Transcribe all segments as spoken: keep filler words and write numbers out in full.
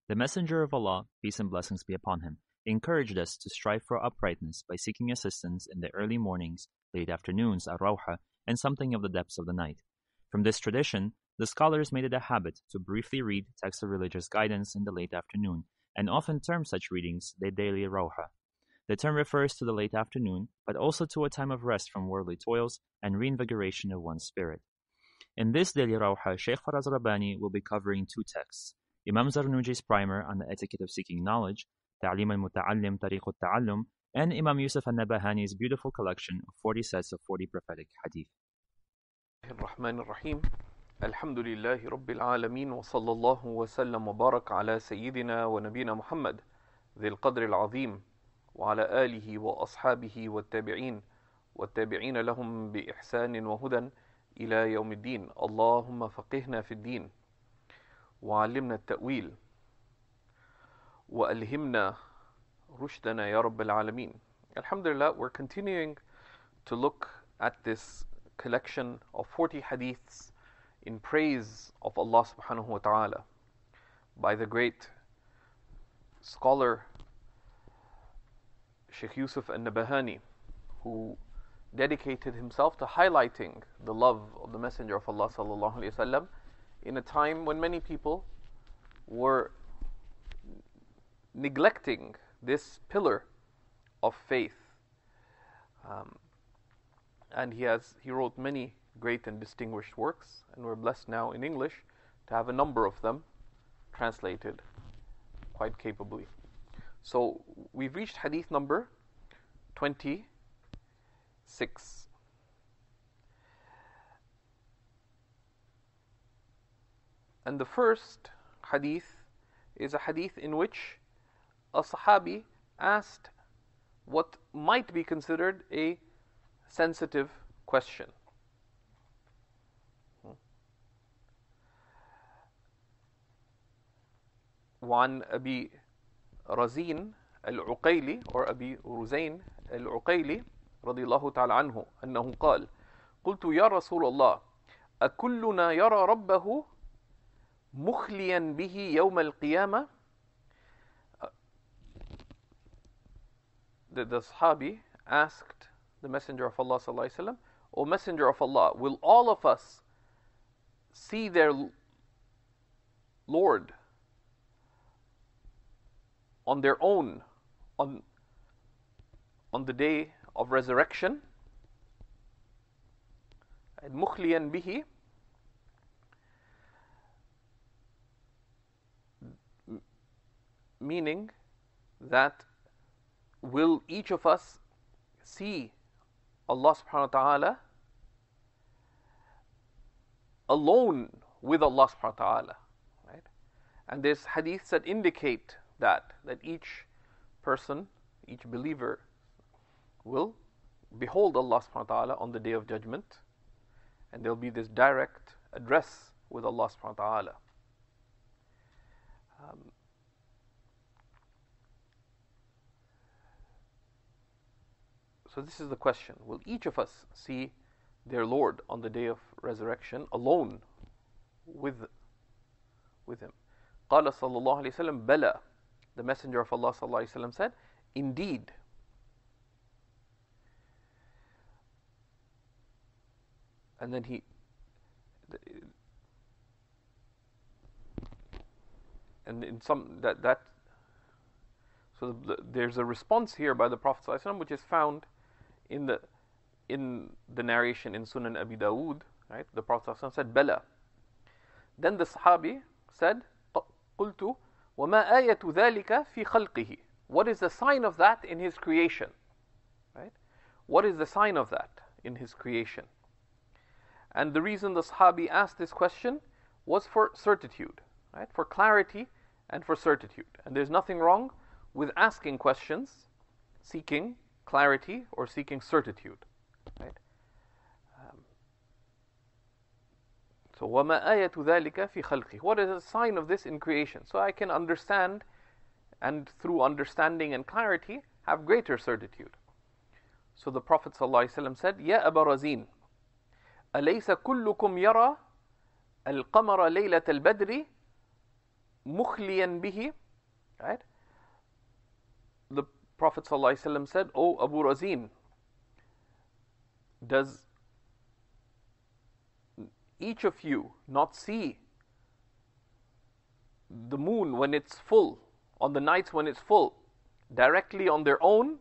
The Messenger of Allah, peace and blessings be upon him, encouraged us to strive for uprightness by seeking assistance in the early mornings, late afternoons, ar-rawha, and something of the depths of the night. From this tradition, the scholars made it a habit to briefly read texts of religious guidance in the late afternoon, and often term such readings the daily rawha. The term refers to the late afternoon, but also to a time of rest from worldly toils and reinvigoration of one's spirit. In this daily rawha, Shaykh Faraz Rabbani will be covering two texts: Imam Zarnuji's primer on the etiquette of seeking knowledge, Ta'lim al-Muta'allim Tariq al-Ta'allum, and Imam Yusuf al-Nabahani's beautiful collection of forty sets of forty prophetic hadith. الرحمن الرحيم الحمد لله رب العالمين وصلى الله وسلم وبارك على سيدنا ونبينا محمد ذي القدر العظيم وعلى آله وأصحابه والتابعين والتابعين لهم بإحسان وهدى إلى يوم الدين. اللهم فقهنا في الدين وعلمنا التأويل وألهمنا رشدنا يا رب العالمين. Alhamdulillah, we're continuing to look at this collection of forty hadiths in praise of Allah subhanahu wa ta'ala by the great scholar Shaykh Yusuf al-Nabahani, who dedicated himself to highlighting the love of the Messenger of Allah sallallahu alaihi wasallam in a time when many people were neglecting this pillar of faith. Um, and he has he wrote many great and distinguished works, and we're blessed now in English to have a number of them translated quite capably. So we've reached hadith number twenty-six. And the first hadith is a hadith in which a Sahabi asked what might be considered a sensitive question. وعن أبي رزين العقيلي or أبي رزين العقيلي رضي الله تعالى عنه أنه قال: قلت يا رسول الله أكلنا يرى ربه مخليا به يوم القيامة. The, the Sahabi asked the Messenger of Allah sallallahu alaihi wasallam, O Messenger of Allah, will all of us see their Lord on their own on, on the day of resurrection? And mukhliyan bihi, meaning that will each of us see Allah subhanahu wa ta'ala alone with Allah subhanahu wa ta'ala, right? And there's hadiths that indicate that that each person, each believer will behold Allah subhanahu wa ta'ala on the day of judgment, and there'll be this direct address with Allah subhanahu wa ta'ala. Um, So this is the question: will each of us see their Lord on the day of resurrection alone with, with him? قال صلى الله عليه وسلم بلى. The Messenger of Allah صلى الله عليه وسلم said, indeed. And then he and in some that that so the, there's a response here by the Prophet صلى الله عليه وسلم which is found in the in the narration in Sunan Abi Dawood, right? The Prophet ﷺ said, Bala. Then the Sahabi said, قلت وما آية ذلك في خلقه. What is the sign of that in his creation? Right? What is the sign of that in his creation? And the reason the Sahabi asked this question was for certitude, right? For clarity and for certitude. And there's nothing wrong with asking questions, seeking clarity or seeking certitude, right? Um, so, وَمَا آيَةُ ذَلِكَ فِي خَلْقِهِ. What is a sign of this in creation? So I can understand, and through understanding and clarity, have greater certitude. So the Prophet ﷺ said, يَا أَبَا رَزِينَ أَلَيْسَ كُلُّكُمْ يَرَى الْقَمَرَ لَيْلَةَ الْبَدْرِ مُخْلِيًا بِهِ, right? The Prophet ﷺ said, "O Abu Razin, does each of you not see the moon when it's full, on the nights when it's full, directly on their own?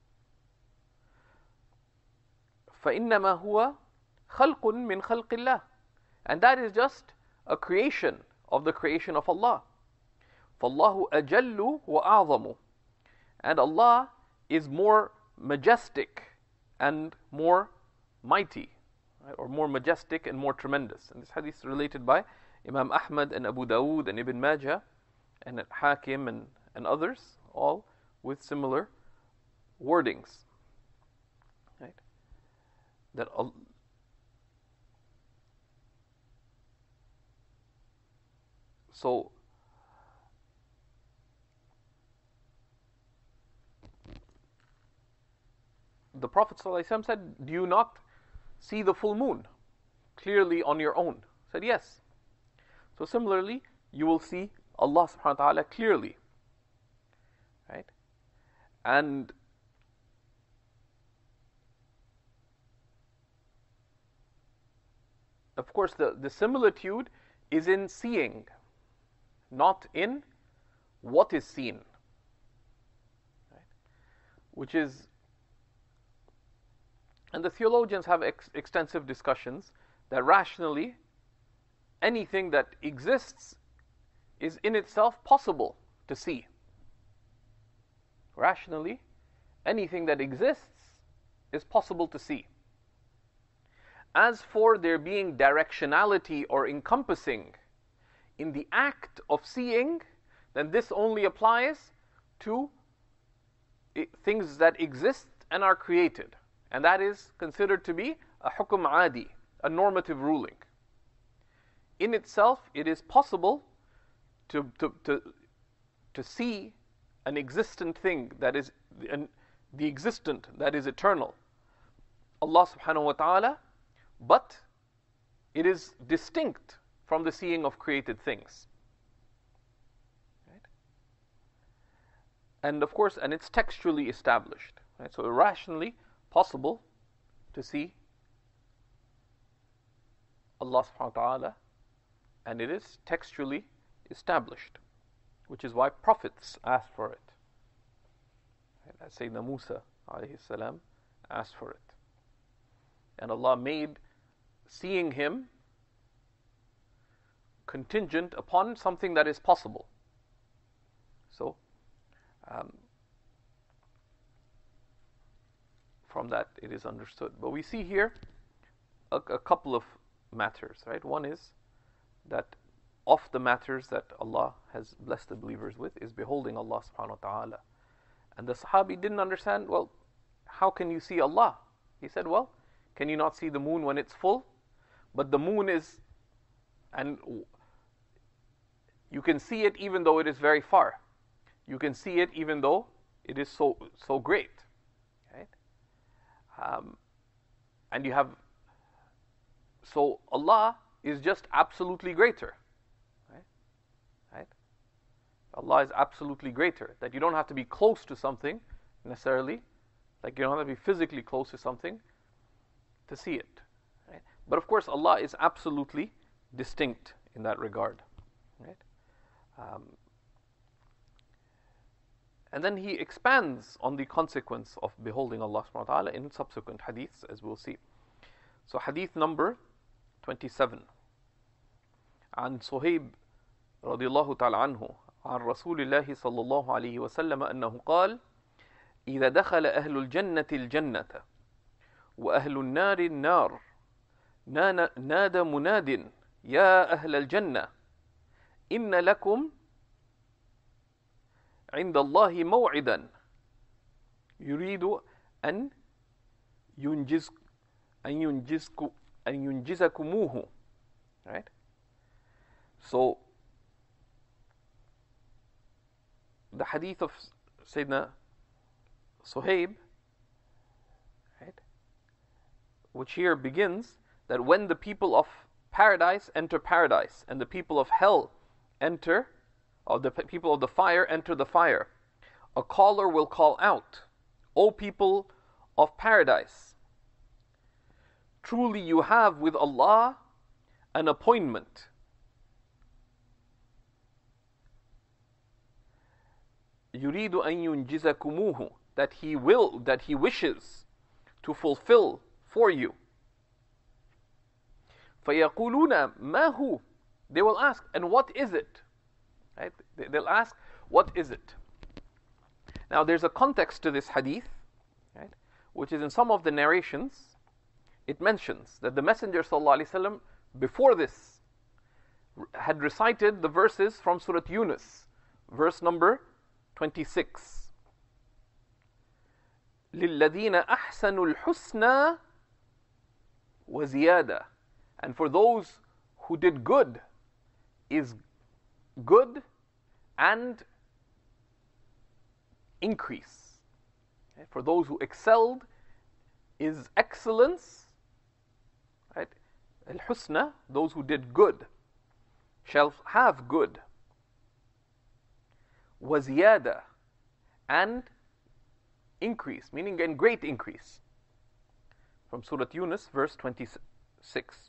فَإِنَّمَا هُوَ خَلْقٌ مِّنْ خَلْقِ اللَّهِ." And that is just a creation of the creation of Allah. فَاللَّهُ أَجَلُّ وَأَعْظَمُ. And Allah is more majestic and more mighty, right? Or more majestic and more tremendous. And this hadith is related by Imam Ahmad and Abu Dawood and Ibn Majah and Hakim and, and others, all with similar wordings. Right? That Allah, so the Prophet ﷺ said, "Do you not see the full moon clearly on your own?" I said, "Yes." So similarly, you will see Allah subhanahu wa ta'ala clearly. Right? And of course, the, the similitude is in seeing, not in what is seen. Right? Which is, and the theologians have ex- extensive discussions that rationally, anything that exists is in itself possible to see. Rationally, anything that exists is possible to see. As for there being directionality or encompassing in the act of seeing, then this only applies to things that exist and are created. And that is considered to be a hukum adi, a normative ruling. In itself, it is possible to, to, to, to see an existent thing that is an, the existent, that is eternal, Allah subhanahu wa ta'ala, but it is distinct from the seeing of created things. Right? And of course, and it's textually established. Right? So rationally possible to see Allah subhanahu wa ta'ala, and it is textually established, which is why prophets asked for it. As Sayyidina Musa alayhi salam asked for it. And Allah made seeing Him contingent upon something that is possible. So, um, from that it is understood. But we see here a, a couple of matters, right? One is that of the matters that Allah has blessed the believers with is beholding Allah subhanahu wa ta'ala. And the Sahabi didn't understand, well, how can you see Allah? He said, well, can you not see the moon when it's full? But the moon is, and you can see it even though it is very far. You can see it even though it is so so great. Right? Um, and you have, so Allah is just absolutely greater. Right? Right? Allah is absolutely greater. That you don't have to be close to something necessarily. Like you don't have to be physically close to something to see it. Right? But of course, Allah is absolutely distinct in that regard. Right? Um, and then He expands on the consequence of beholding Allah subhanahu wa ta'ala in subsequent hadiths, as we'll see. So hadith number twenty-seven. عن صهيب رضي الله تعالى عنه عن رسول الله صلى الله عليه وسلم أنه قال: إذا دخل أهل الجنة الجنة وأهل النار النار نادى مناد يا أهل الجنة إن لكم عند الله موعدا يريد أن ينجز أن ينجزكم أن ينجزكموه. Right? So the hadith of Sayyidina Suhaib, right, which here begins that when the people of paradise enter paradise and the people of hell enter of the people of the fire enter the fire. A caller will call out, O people of paradise, truly you have with Allah an appointment. يريد أن ينجزكموه, that he will, that he wishes to fulfill for you. فيقولون ما هو, they will ask, and what is it? Right? They'll ask, what is it? Now there's a context to this hadith, right, which is in some of the narrations. It mentions that the Messenger ﷺ before this had recited the verses from Surah Yunus, verse number twenty-six. لِلَّذِينَ أَحْسَنُوا الْحُسْنَى وَزِيَادَةً, and for those who did good is good and increase. Okay? For those who excelled is excellence. Right? Al-Husna, those who did good, shall have good. وَزِيَادَةً, and increase, meaning in great increase. From Surah Yunus, verse twenty-six.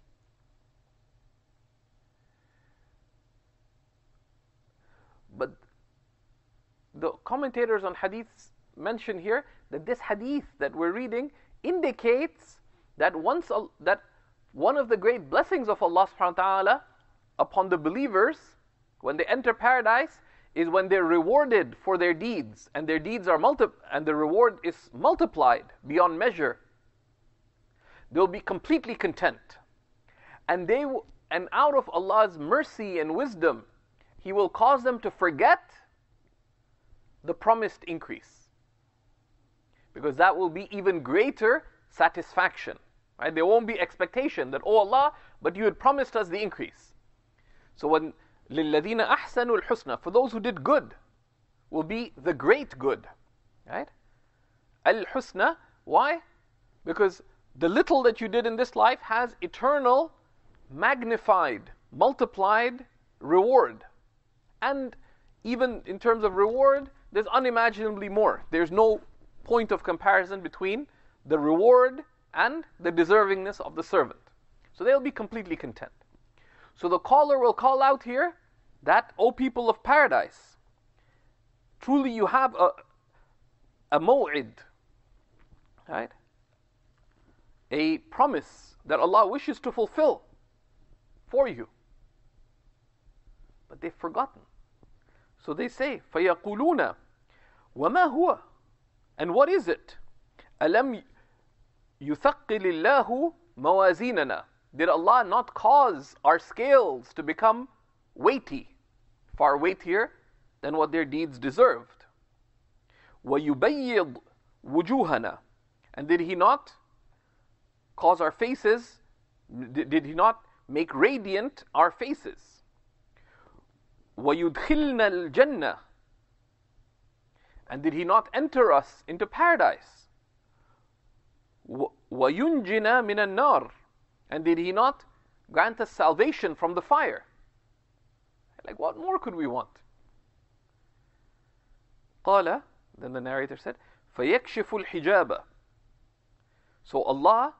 But the commentators on hadiths mention here that this hadith that we're reading indicates that once that one of the great blessings of Allah subhanahu wa ta'ala upon the believers when they enter paradise is when they're rewarded for their deeds, and their deeds are multi and the reward is multiplied beyond measure. They'll be completely content, and they w- and out of Allah's mercy and wisdom, He will cause them to forget the promised increase, because that will be even greater satisfaction. Right? There won't be expectation that, oh Allah, but you had promised us the increase. So when لِلَّذِينَ أَحْسَنُوا الْحُسْنَى, for those who did good, will be the great good. Right? Al-Husna, why? Because the little that you did in this life has eternal, magnified, multiplied reward. And even in terms of reward, there's unimaginably more. There's no point of comparison between the reward and the deservingness of the servant. So they'll be completely content. So the caller will call out here that, O people of paradise, truly you have a, a maw'id, right? A promise that Allah wishes to fulfill for you. But they've forgotten. So they say, فَيَقُولُونَ وَمَا هُوَ, and what is it? أَلَمْ يُثَقِّلِ اللَّهُ مَوَازِينَنَا, did Allah not cause our scales to become weighty, far weightier than what their deeds deserved? وَيُبَيِّضْ وُجُوهَنَا, and did He not cause our faces, did He not make radiant our faces? وَيُدْخِلْنَا الْجَنَّةِ, and did He not enter us into paradise? وَيُنْجِنَا مِنَ النَّارِ, and did He not grant us salvation from the fire? Like, what more could we want? قَالَ, then the narrator said, فَيَكْشِفُ الْحِجَابَ, so Allah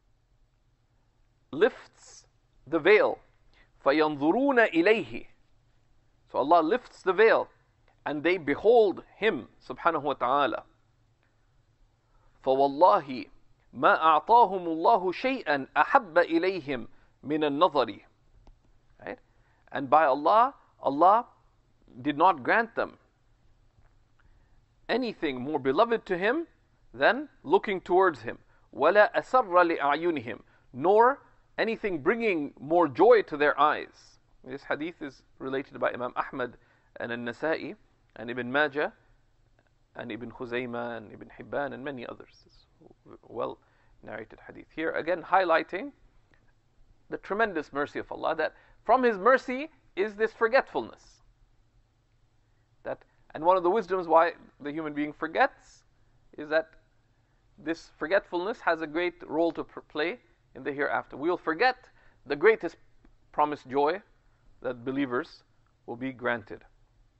lifts the veil. فَيَنْظُرُونَ إِلَيْهِ, so Allah lifts the veil, and they behold Him, subhanahu wa ta'ala. فَوَاللَّهِ مَا أَعْطَاهُمُ اللَّهُ شَيْئًا أَحَبَّ إِلَيْهِمْ مِنَ النَّظَرِ, right? And by Allah, Allah did not grant them anything more beloved to Him than looking towards Him. وَلَا أَسَرَّ لِأَعْيُنِهِمْ, nor anything bringing more joy to their eyes. This hadith is related by Imam Ahmad and An-Nasa'i and Ibn Majah and Ibn Khuzaymah and Ibn Hibban and many others. It's well narrated hadith. Here again highlighting the tremendous mercy of Allah, that from His mercy is this forgetfulness. That, and one of the wisdoms why the human being forgets is that this forgetfulness has a great role to play in the hereafter. We will forget the greatest promised joy that believers will be granted.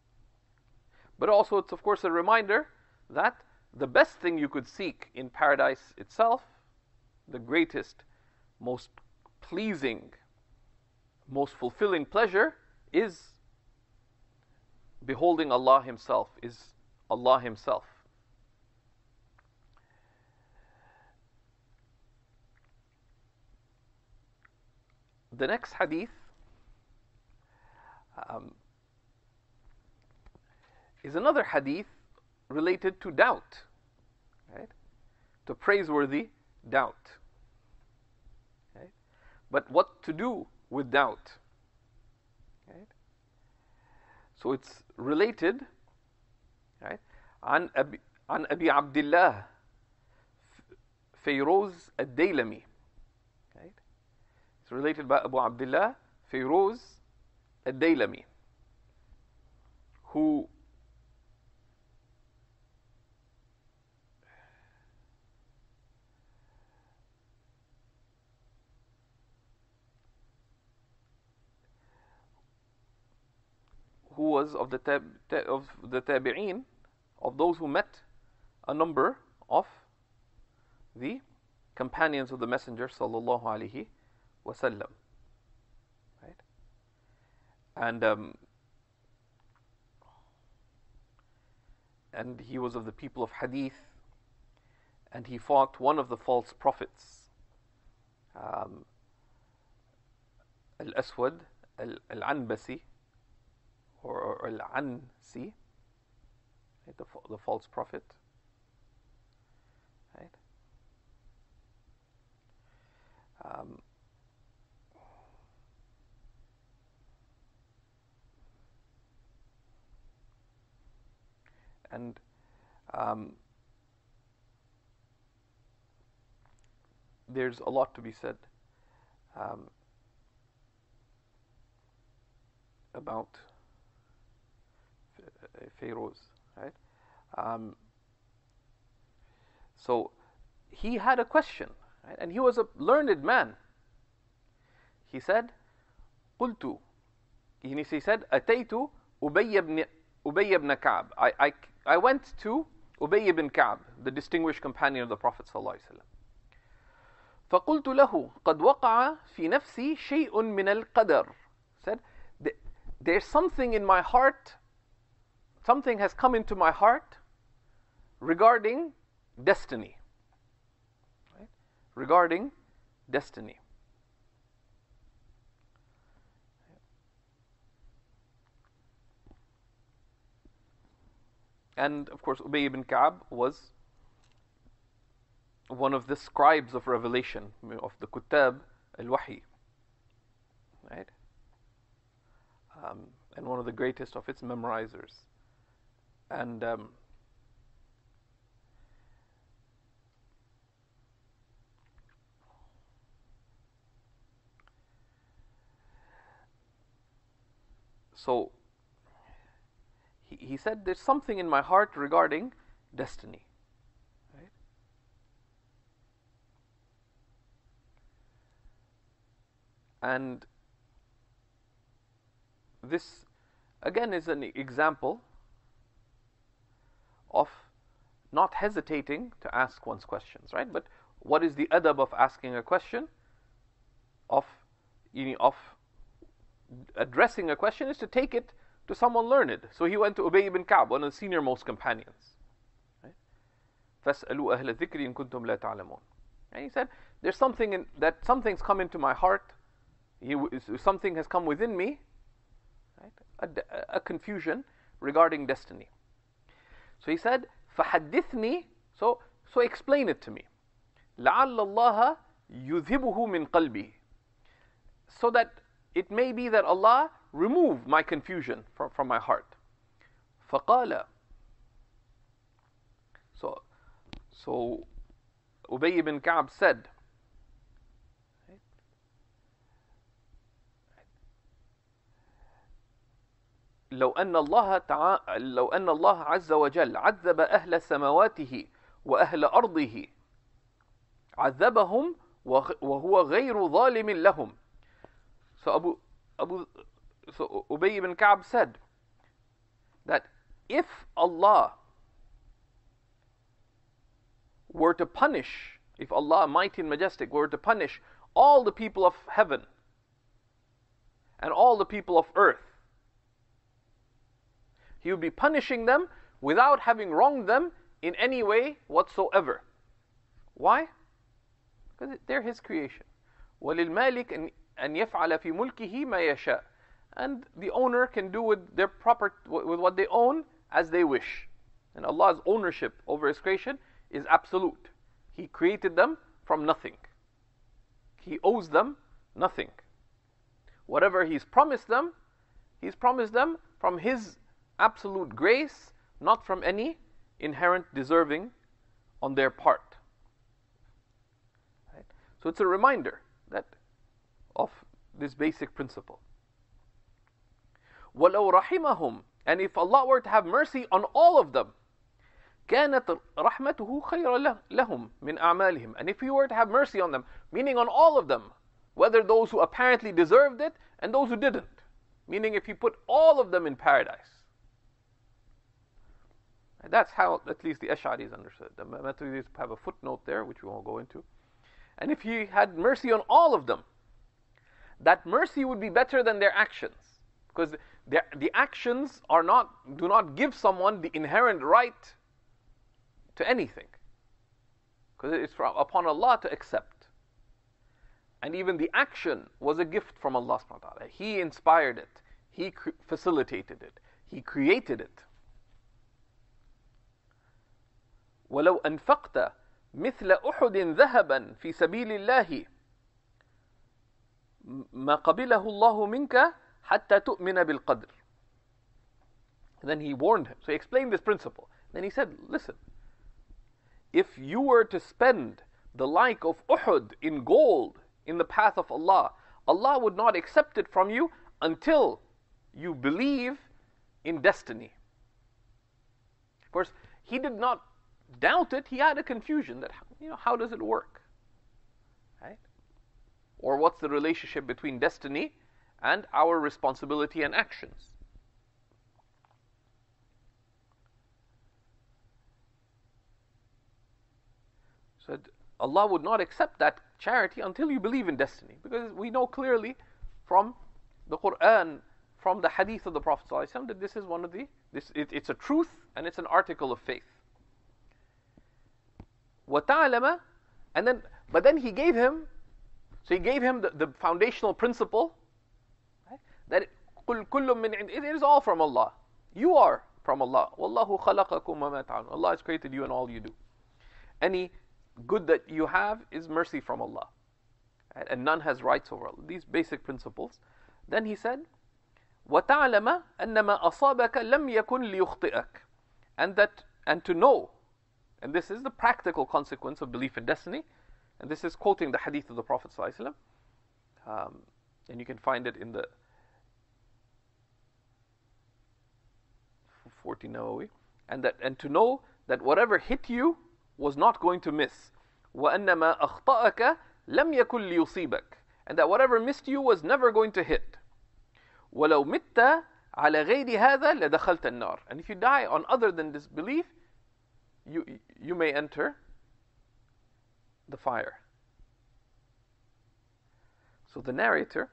But also it's of course a reminder that the best thing you could seek in paradise itself, the greatest, most pleasing, most fulfilling pleasure is beholding Allah Himself, is Allah Himself. The next hadith um, is another hadith related to doubt, right? To praiseworthy doubt. Okay? But what to do with doubt? Right? So it's related, right? عن أبي عن أبي عبد الله فيروز الديلمي. Right? It's related by Abu Abdullah Fayrouz al-Daylami, who who was of the tab, of the tabi'een, of those who met a number of the companions of the Messenger sallallahu alaihi wasallam, right? And um, and he was of the people of Hadith, and he fought one of the false prophets, um, Al-Aswad Al-Anbasi, or, or Al-Ansi, right? the, the false prophet, right? Um, and um, there's a lot to be said um, about Fayrouz, right? Um, so he had a question, right? And he was a learned man. He said, قلت, he said, أتيت أبي بن أبي بن كعب. I, I, I went to Ubay ibn Ka'b, the distinguished companion of the Prophet sallallahu alaihi wasallam. فقلت له قد وقع في نفسي شيء من القدر. Said, there's something in my heart, something has come into my heart regarding destiny. Right? Regarding destiny. And of course, Ubay ibn Ka'b was one of the scribes of revelation, of the Kutab al-Wahi, right? Um, and one of the greatest of its memorizers. And um, so he, he said, there's something in my heart regarding destiny. Right? And this again is an example of not hesitating to ask one's questions, right? But what is the adab of asking a question? Of, you know, of addressing a question is to take it to someone learned. So he went to Ubay ibn Ka'b, one of the senior most companions. فَاسْأَلُوا أَهْلَ الذِّكْرِ إِن كُنتُمْ لَا تَعْلَمُونَ. And he said, there's something in, that something's come into my heart, he, something has come within me, right? a, a confusion regarding destiny. So he said, فَحَدِّثْنِي, so, so explain it to me. لَعَلَّ اللَّهَ يُذْهِبُهُ مِنْ قَلْبِهِ. So that it may be that Allah remove my confusion from, from my heart. فَقَالَ. So, so Ubay ibn Ka'b said, لو أن الله تعالى لو أن الله عز وجل عذب أهل سماواته وأهل أرضه عذبهم وهو غير ظالم لهم. So Abu, Abu, so Ubay ibn Ka'b said that if Allah were to punish, if Allah, mighty and majestic, were to punish all the people of heaven and all the people of earth, He would be punishing them without having wronged them in any way whatsoever. Why? Because they're His creation. وَلِلْمَالِكِ أَنْ يَفْعَلَ فِي مُلْكِهِ مَا يَشَاءُ. And the owner can do with their proper, with what they own as they wish. And Allah's ownership over His creation is absolute. He created them from nothing. He owes them nothing. Whatever He's promised them, He's promised them from His absolute grace, not from any inherent deserving on their part. Right? So it's a reminder that of this basic principle. وَلَوْ رَحِمَهُمْ. And if Allah were to have mercy on all of them, كانت رحمته خير لهم من أعمالهم. And if He were to have mercy on them, meaning on all of them, whether those who apparently deserved it and those who didn't, meaning if He put all of them in paradise. And that's how at least the Ash'aris understood. The Maturidis have a footnote there, which we won't go into. And if He had mercy on all of them, that mercy would be better than their actions, because the, the actions are not do not give someone the inherent right to anything, because it's from, upon Allah to accept. And even the action was a gift from Allah subhanahu wa ta'ala. He inspired it, He cre- facilitated it, He created it. وَلَوْ أَنفَقْتَ مِثْلَ أُحُدٍ ذَهَبًا فِي سَبِيلِ اللَّهِ مَا قَبِلَهُ اللَّهُ مِنْكَ حَتَّى تُؤْمِنَ بِالْقَدْرِ. And then He warned him. So He explained this principle. Then He said, listen, if you were to spend the like of Uhud in gold in the path of Allah, Allah would not accept it from you until you believe in destiny. Of course, he did not doubt it. He had a confusion that, you know, how does it work? Right? Or what's the relationship between destiny and our responsibility and actions? So Allah would not accept that charity until you believe in destiny, because we know clearly from the Quran, from the Hadith of the Prophet ﷺ, that this is one of the this it, it's a truth and it's an article of faith. وَتَعْلَمَ. And then, but then He gave him, so He gave him the, the foundational principle, right? That it, كُلْ كُلٌّ مِّنْ عِنْدِ. It is all from Allah. You are from Allah. وَاللَّهُ خَلَقَكُمْ وَمَا تَعْمَلُونَ. Allah has created you and all you do. Any good that you have is mercy from Allah, right? And none has rights over Allah. These basic principles. Then He said, وَتَعْلَمَ أَنَّمَا أَصَابَكَ لَمْ يَكُنْ لِيُخْطِئَكَ. And that, and to know, and this is the practical consequence of belief in destiny, and this is quoting the hadith of the Prophet ﷺ, um, and you can find it in the forty Nawawi, and that, and to know that whatever hit you was not going to miss. وَأَنَّمَا أَخْطَأَكَ لَمْ يَكُنْ لِيُصِيبَكَ. And that whatever missed you was never going to hit. وَلَوْ مِتَّ عَلَى غَيْرِ هَذَا لَدَخَلْتَ النَّارِ. And if you die on other than this belief, you you may enter the fire. So the narrator,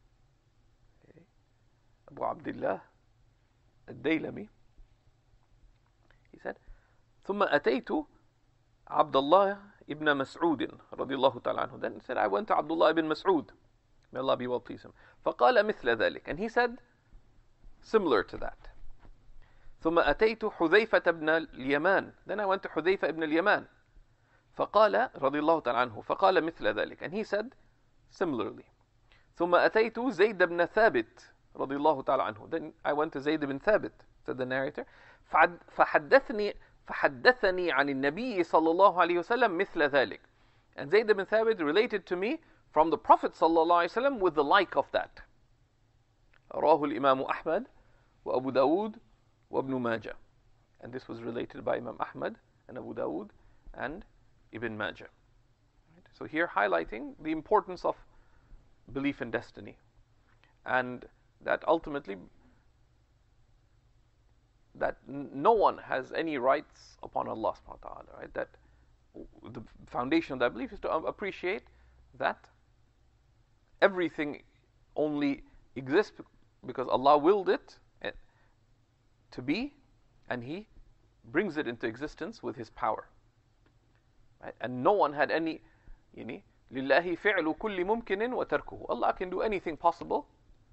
Abu Abdullah al-Daylami, he said, ثُمَّ أَتَيْتُ عبد الله ibn Mas'ud رضي الله تعالى عنه. Then he said, I went to Abdullah ibn Mas'ud, may Allah be well pleased him. فقال مثل ذلك. And he said similar to that. ثم أتيت حذيفة بن اليمان. Then I went to حذيفة ibn al-Yaman. فقال رضي الله تعالى عنه فقال مثل ذلك. And he said similarly. ثم أتيت زيد بن ثابت رضي الله تعالى عنه. Then I went to Zayd ibn Thabit, said the narrator. فحدثني فحدثني عن النبي صلى الله عليه وسلم مثل ذلك. And Zayd ibn Thabit related to me from the Prophet صلى الله عليه وسلم with the like of that. رواه الإمام أحمد وأبو داود وابن ماجه. And this was related by Imam Ahmad and Abu Dawud and Ibn Majah. Right? So here highlighting the importance of belief in destiny, and that ultimately that no one has any rights upon Allah subhanahu wa ta'ala, right? That the foundation of that belief is to appreciate that everything only exists because Allah willed it to be, and He brings it into existence with His power. Right? And no one had any, you know, لِلَّهِ فِعْلُ كُلِّ مُمْكِنٍ وَتَرْكُهُ. Allah can do anything possible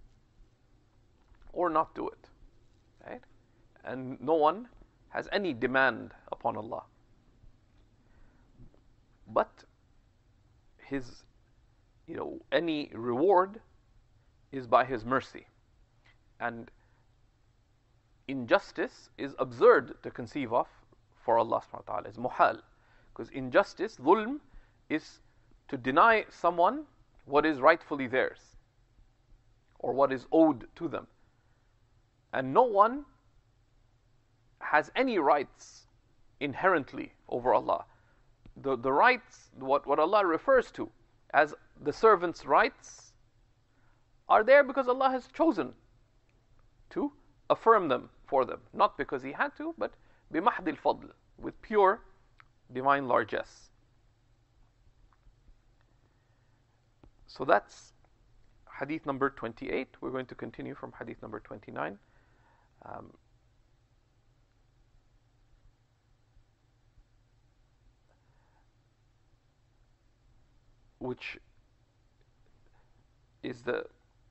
or not do it. Right? And no one has any demand upon Allah. But His, you know, any reward is by His mercy. And injustice is absurd to conceive of for Allah subhanahu wa ta'ala. It's muhal. Because injustice, dhulm, is to deny someone what is rightfully theirs or what is owed to them. And no one has any rights inherently over Allah. The, the rights, what, what Allah refers to as the servant's rights, are there because Allah has chosen to affirm them for them. Not because He had to, but بِمَحْدِ الْفَضْلِ, with pure divine largesse. So that's hadith number twenty-eight. We're going to continue from hadith number twenty-nine. Um, which is the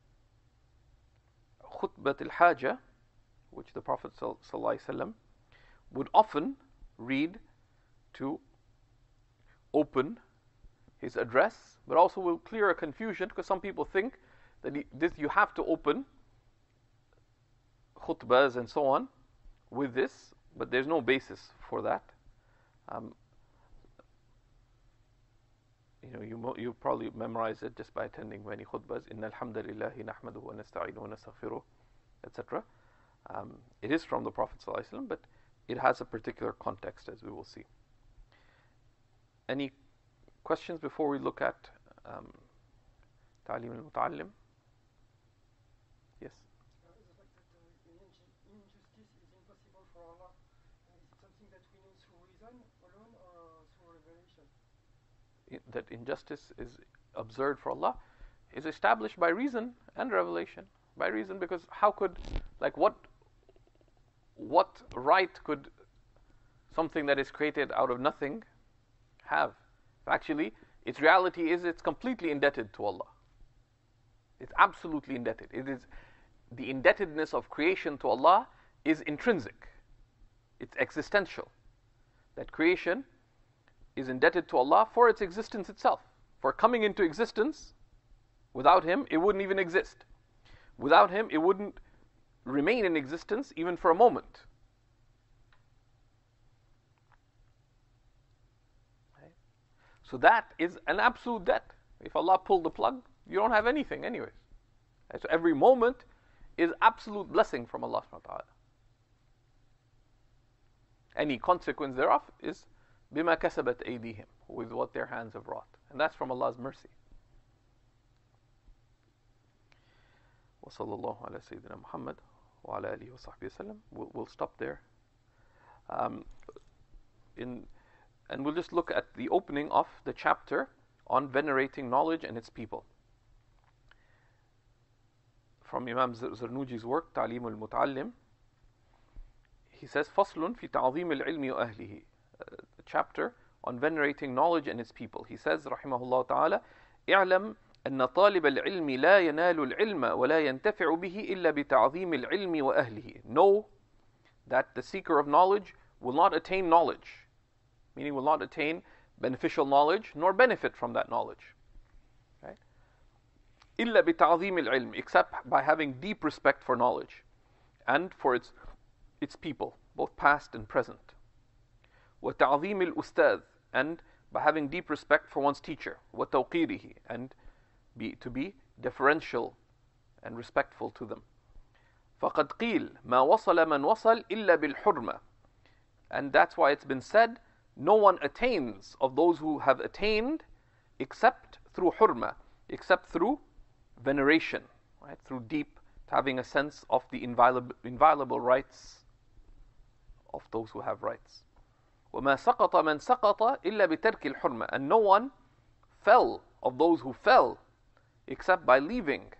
khutbat al-haja, which the Prophet ﷺ would often read to open his address, but also will clear a confusion, because some people think that he, this you have to open khutbahs and so on with this, but there's no basis for that. Um, you know, you you probably memorize it just by attending many khutbahs. Inna alhamdulillahi nahmaduhu wa nasta'inuhu wa nastaghfiruh, et cetera. Um, it is from the Prophet ﷺ, but it has a particular context, as we will see. Any questions before we look at um, Ta'lim al-Muta'allim? Yes? Uh, the fact that uh, injustice is impossible for Allah, uh, is it something that we know through reason alone or through revelation? It, that injustice is absurd for Allah is established by reason and revelation. By reason, because how could, like what, what right could something that is created out of nothing have? Actually, its reality is it's completely indebted to Allah. It's absolutely indebted. It is the indebtedness of creation to Allah is intrinsic. It's existential. That creation is indebted to Allah for its existence itself. For coming into existence, without Him, it wouldn't even exist. Without Him, it wouldn't remain in existence even for a moment. Right? So that is an absolute debt. If Allah pulled the plug, you don't have anything anyways. Right? So every moment is absolute blessing from Allah subhanahu wa ta'ala. Any consequence thereof is بِمَا كَسَبَتْ أَيْدِيهِمْ, with what their hands have wrought. And that's from Allah's mercy. وصلى الله على سيدنا محمد وعلى آله وصحبه وسلم. We'll, we'll stop there. Um, in, and we'll just look at the opening of the chapter on venerating knowledge and its people. From Imam Zarnuji's work, تعليم المتعلم, he says, فصل في تعظيم العلم وأهله. A chapter on venerating knowledge and its people. He says, رحمه الله تعالى, اعلم أن طالب العلم لا ينال العلم ولا ينتفع به إلا بتعظيم العلم وأهله. Know that the seeker of knowledge will not attain knowledge, meaning will not attain beneficial knowledge nor benefit from that knowledge. Right? إلا بتعظيم العلم, except by having deep respect for knowledge and for its its people, both past and present. وتعظيم الأستاذ, and by having deep respect for one's teacher. وتوقيره, and be, to be deferential and respectful to them. فقد قيل ما وصل من وصل إلا بالحرمة. And that's why it's been said, no one attains of those who have attained except through hurma, except through veneration, right? Through deep, having a sense of the inviolable, inviolable rights those who have rights. وَمَا سَقَطَ مَنْ سَقَطَ إِلَّا بِتَرْكِ الْحُرْمَةِ. And no one fell of those who fell except by leaving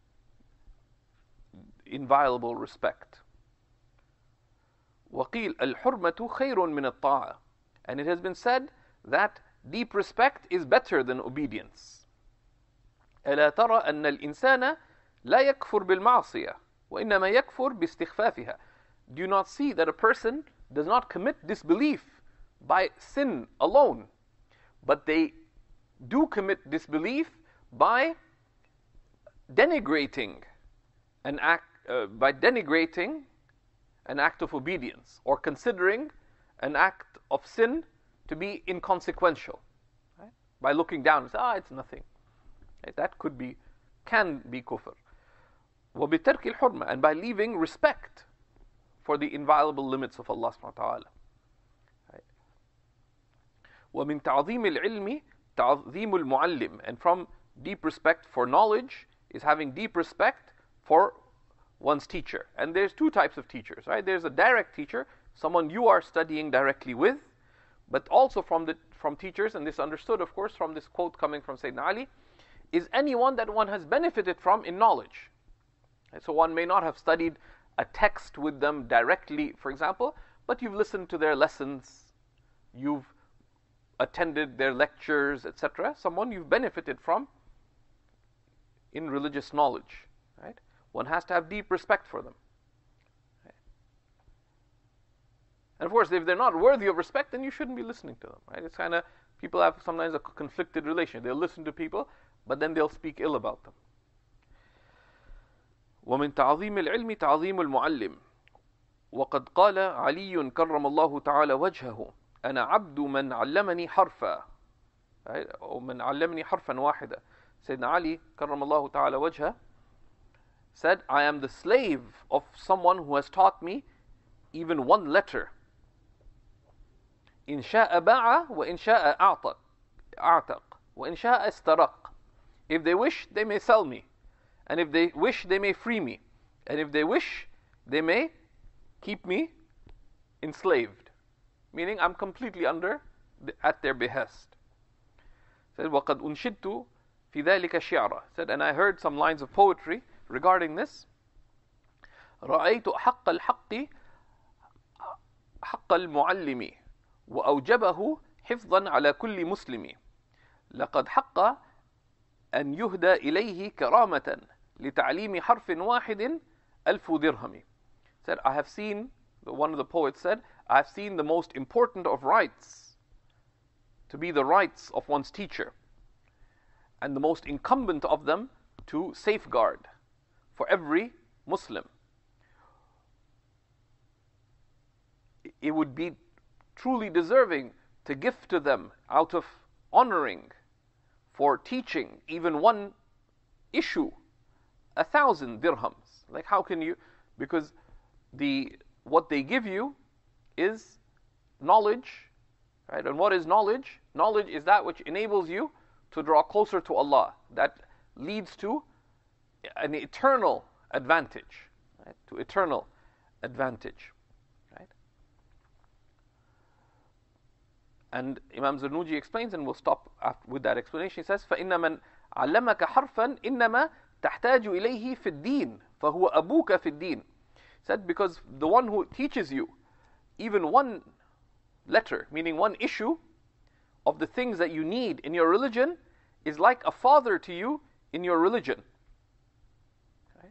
inviolable respect. وَقِيلَ الْحُرْمَةُ خَيْرٌ مِنَ الطَّاعَةِ. And it has been said that deep respect is better than obedience. أَلَا تَرَى أَنَّ الْإِنسَانَ لَا يَكْفُرْ بِالْمَعْصِيَةِ وَإِنَّمَا يَكْفُرْ بِاسْتِخْفَافِهَا. Do you not see that a person does not commit disbelief by sin alone, but they do commit disbelief by denigrating an act, uh, by denigrating an act of obedience, or considering an act of sin to be inconsequential, right? By looking down and say, ah, it's nothing. Right? That could be, can be kufr. وَبِتَرْكِ الْحُرْمَةِ. And by leaving respect for the inviolable limits of Allah subhanahu wa ta'ala. Right? وَمِن تَعْظِيمِ الْعِلْمِ تَعْظِيمُ الْمُعَلِّمِ. And from deep respect for knowledge is having deep respect for one's teacher. And there's two types of teachers, right? There's a direct teacher, someone you are studying directly with, but also from the from teachers, and this understood, of course, from this quote coming from Sayyidina Ali, is anyone that one has benefited from in knowledge. Right? So one may not have studied a text with them directly, for example, but you've listened to their lessons, you've attended their lectures, et cetera. Someone you've benefited from in religious knowledge, right? One has to have deep respect for them. Right? And of course, if they're not worthy of respect, then you shouldn't be listening to them, right? It's kind of, people have sometimes a conflicted relation. They'll listen to people, but then they'll speak ill about them. ومن تعظيم العلم تعظيم المعلم وقد قال علي كرم الله تعالى وجهه أنا عبد من علمني حرفا أو من علمني حرفا واحدا. Sayyidina Ali كرم الله تعالى وجهه said, I am the slave of someone who has taught me even one letter. إن شاء باع وإن شاء أعتق أعتق وإن شاء استرق. If they wish, they may sell me. And if they wish, they may free me. And if they wish, they may keep me enslaved. Meaning, I'm completely under, at their behest. Said, وَقَدْ أُنْشِدْتُ فِي ذَلِكَ شِعْرًا. Said, and I heard some lines of poetry regarding this. رَأَيْتُ حَقَّ الْحَقِّ حَقَّ الْمُعَلِّمِ وَأَوْجَبَهُ حِفْظًا عَلَى كُلِّ مُسْلِمِ لَقَدْ حَقَّ أن يهدى إليه كرامة لتعليم حرف واحد ألف درهم. Said, I have seen, one of the poets said, I have seen the most important of rights to be the rights of one's teacher, and the most incumbent of them to safeguard for every Muslim. It would be truly deserving to give to them out of honoring for teaching even one issue, a thousand dirhams. Like, how can you? Because the what they give you is knowledge, right? And what is knowledge? Knowledge is that which enables you to draw closer to Allah. That leads to an eternal advantage, right? To eternal advantage, right? And Imam Zarnuji explains, and we'll stop after, with that explanation. He says, فَإِنَّ مَنْ عَلَّمَكَ حَرْفًا إِنَّمَا تَحْتَاجُ إِلَيْهِ فِي الدِّينِ فَهُوَ أَبُوكَ فِي الدِّينِ. Said, because the one who teaches you even one letter, meaning one issue of the things that you need in your religion, is like a father to you in your religion. Right?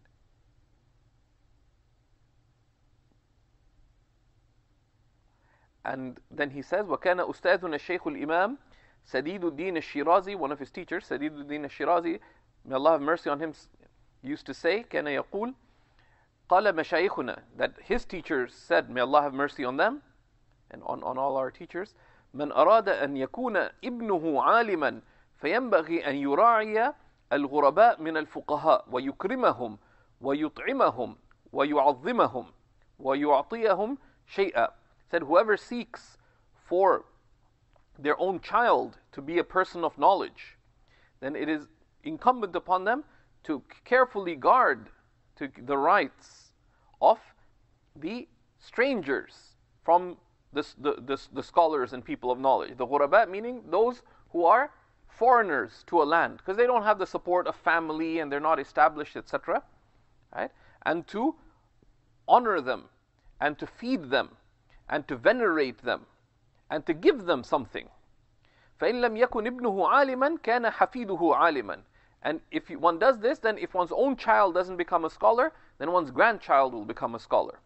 And then he says, وَكَانَ أُسْتَاذُنَا الشَّيْخُ الْإِمَامِ سَدِيدُ الدِّينِ الشِّرَازِي. One of his teachers, Sadid al-Din al-Shirazi, may Allah have mercy on him, used to say, كَانَ يَقُولُ قَالَ مَشَايِخُنَا, that his teachers said, may Allah have mercy on them, and on, on all our teachers, مَنْ أَرَادَ أَنْ يَكُونَ إِبْنُهُ عَالِمًا فَيَنْبَغِي أَنْ يُرَاعِيَ الْغُرَبَاء مِنَ الْفُقَهَاء وَيُكْرِمَهُم وَيُطْعِمَهُم وَيُعَظِّمَهُم وَيُعْطِيَهُم شَيْئًا. Said, whoever seeks for their own child to be a person of knowledge, then it is incumbent upon them to carefully guard to the rights of the strangers from the, the, the, the scholars and people of knowledge. The ghuraba meaning those who are foreigners to a land, because they don't have the support of family and they're not established, et cetera. Right? And to honor them, and to feed them, and to venerate them, and to give them something. فَإِن لَمْ يَكُنْ ابْنُهُ عَالِمًا كَانَ حَفِيدُهُ عَالِمًا. And if one does this, then if one's own child doesn't become a scholar, then one's grandchild will become a scholar.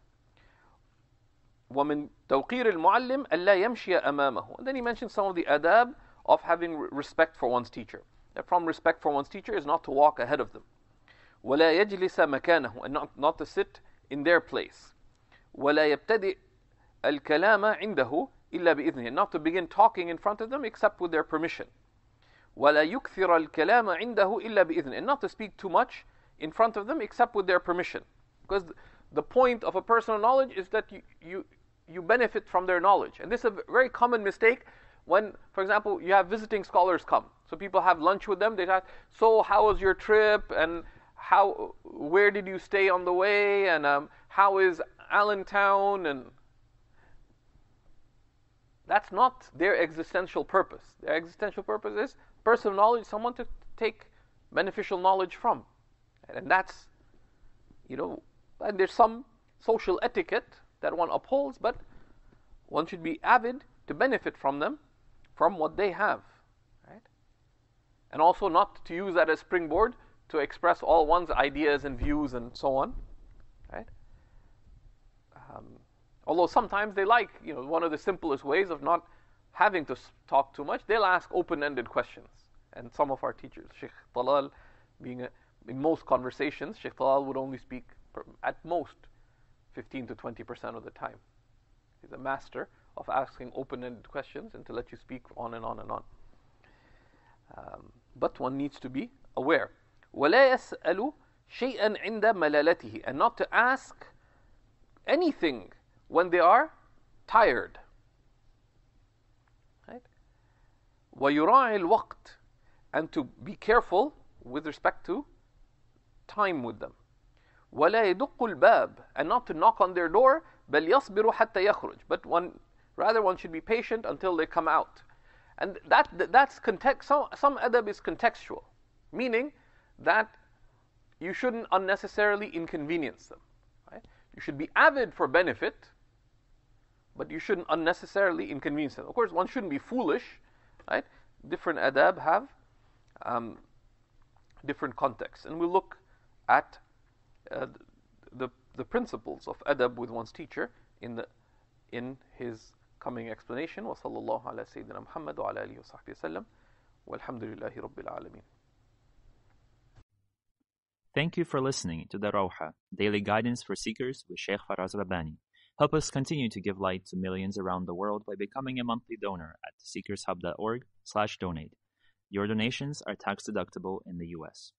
وَمِن تَوْقِيرِ الْمُعَلِّمِ أَلَّا يَمْشِيَ أَمَامَهُ. And then he mentions some of the adab of having respect for one's teacher. That from respect for one's teacher is not to walk ahead of them. وَلَا يَجْلِسَ مَكَانَهُ. And not, not to sit in their place. وَلَا يَبْتَدِئ الْكَلَامَ عِنْدَهُ إِلَّا بِإِذْنِهِ. And not to begin talking in front of them except with their permission. وَلَا يُكْثِرَ الْكَلَامَ عِنْدَهُ إِلَّا بِإِذْنِهِ. And not to speak too much in front of them except with their permission. Because the point of a personal knowledge is that you, you, you benefit from their knowledge. And this is a very common mistake when, for example, you have visiting scholars come. So people have lunch with them. They ask, so how was your trip? And how, where did you stay on the way? And um, how is Allentown? And that's not their existential purpose. Their existential purpose is personal knowledge, someone to take beneficial knowledge from. And that's, you know, and there's some social etiquette that one upholds, but one should be avid to benefit from them, from what they have. Right? And also not to use that as springboard to express all one's ideas and views and so on. Right? Um, although sometimes they like, you know, one of the simplest ways of not having to talk too much, they'll ask open-ended questions. And some of our teachers, Sheikh Talal, being a, in most conversations, Sheikh Talal would only speak per, at most fifteen to twenty percent of the time. He's a master of asking open-ended questions and to let you speak on and on and on. Um, but one needs to be aware. وَلَا يَسْأَلُ شَيْئًا عِنْدَ مَلَالَتِهِ. And not to ask anything when they are tired. Right? وَيُرَاعِ الْوَقْتِ. And to be careful with respect to time with them. وَلَا يَدُقُّ الْبَابِ. And not to knock on their door, بَلْ يَصْبِرُ حَتَّى يَخْرُجْ. But one, rather one should be patient until they come out. And that that's context. Some, some adab is contextual, meaning that you shouldn't unnecessarily inconvenience them. Right? You should be avid for benefit, but you shouldn't unnecessarily inconvenience them. Of course, one shouldn't be foolish. Right? Different adab have um, different contexts, and we'll look at uh, the the principles of adab with one's teacher in the in his coming explanation. Wa sallallahu ala sayyidina Muhammad wa ala alihi wa sahbihi wasallam. Walhamdulillahi rabbil alameen. Thank you for listening to the Rawha, Daily Guidance for Seekers with Sheikh Faraz Rabbani. Help us continue to give light to millions around the world by becoming a monthly donor at seekershub dot org slash donate. Your donations are tax deductible in the U S